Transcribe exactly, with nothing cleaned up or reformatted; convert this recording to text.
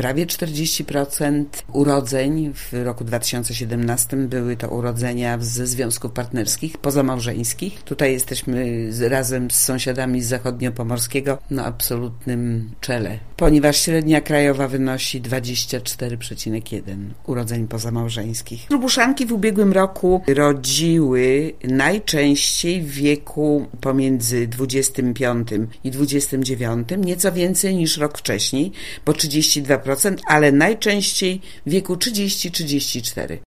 prawie czterdzieści procent urodzeń w roku dwa tysiące siedemnastym były to urodzenia ze związków partnerskich, pozamałżeńskich. Tutaj jesteśmy z, razem z sąsiadami z zachodniopomorskiego na absolutnym czele, ponieważ średnia krajowa wynosi dwadzieścia cztery przecinek jeden urodzeń pozamałżeńskich. Lubuszanki w ubiegłym roku rodziły najczęściej w wieku pomiędzy dwudziestym piątym i dwudziestym dziewiątym, nieco więcej niż rok wcześniej, bo trzydzieści dwa procent, ale najczęściej w wieku trzydzieści do trzydziestu czterech.